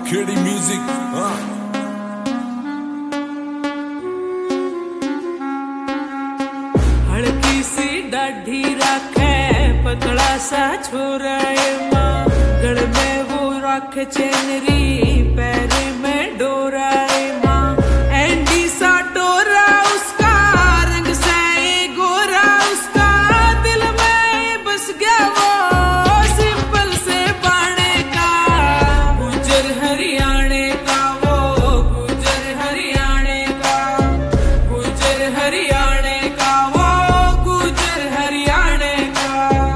Khedi music. हल्की सी दाढ़ी रखे पतला सा छोरा माँ, गल में वो रखे चेनरी, पैर में डोरा माँ, एंडी सा डोरा उसका, रंग से गोरा उसका, दिल में बस गया वो सिंपल से बाणे का, गुजर हरियाणे का वो, गुजर हरियाणे का, गुजर हरियाणे का वो, गुजर हरियाणे का।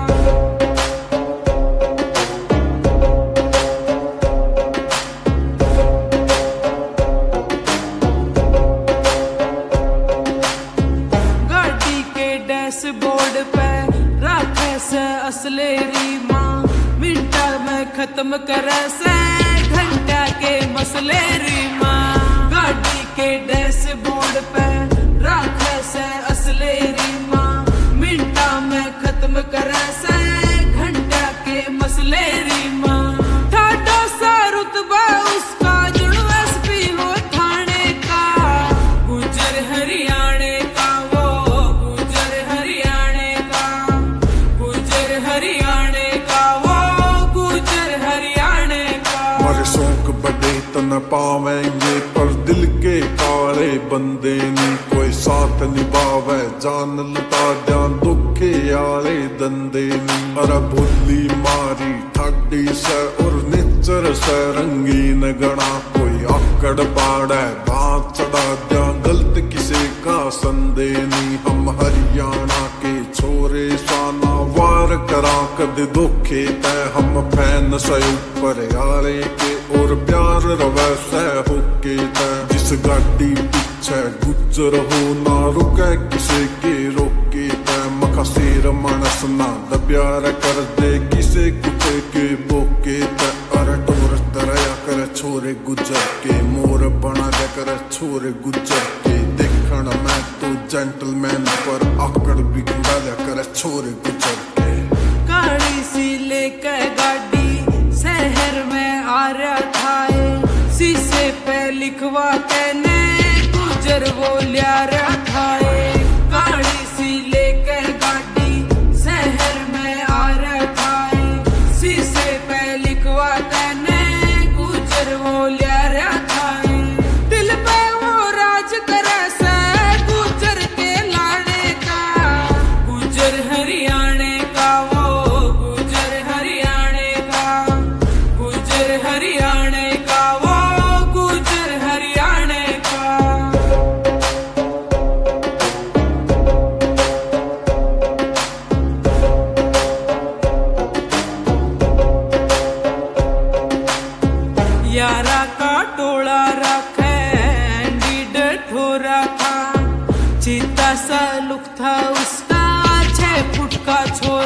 गाड़ी के डैशबोर्ड पे रखे से असलेरी माँ, मिनटा में खत्म करे से घंटा के मसलेरी माँ, गाड़ी के डैशबोर्ड पे रखे से असलेरी माँ, मिनटा में खत्म करे से घंटा के मसलेरी माँ, ठाडो सा रुतबा उसका, जुड़ू एसपी हो थाने का, गुजर हरियाणे का वो, गुजर हरियाणे का, गुजर हरियाणे का वो, गुजर हरियाणे का। हमारे शौक बड़े तो न पावेंगे, पर दिल के काले बंदे नहीं कोई साथ निभावे, जान लुटा जान दुखे आले दंदे नहीं। अरे भूली मारी ठाडी से और निचर से रंगीन गणा, कोई आकड़ बाड़ा बात चढ़ा दिया, गलत किसी का संदेह नहीं। हम हरियाणा के छोरे शाना वार करा कद दुखे तय, हम फैन से ऊपर यारे के और प्यार रवे से होके तय, जिस गाड़ी पीछे गुजर हो ना रुके किसी के रोके तय, मखा शेर मानस ना दब्यार कर दे किसे कुटे के बोके तय। अरे टोर तरया कर छोरे गुजर के, मोर बना दे कर छोरे गुजर के, देखण में तो जेंटलमैन पर आकड़ भी खड़ा दे कर छोरे गुजर के। काली सी लेके गाड़ी शहर में आ रहा था, शीशे पे लिखवा कहने गुजर वो लिया रहा था, काली सी लेके गाड़ी शहर में आ रहा था, शीशे पे लिखवा कहने गुजर वो लिया रहा था, दिल पे वो राज करे से गुजर के लाने का, गुजर हरियाणे का वो, गुजर हरियाणे का, गुजर हरियाणे का वो, गुजर हरियाणे का। यारा का टोला रखे एंडी ठोरा था, चीता सा लुक था उसका, 6 फुट का छोरा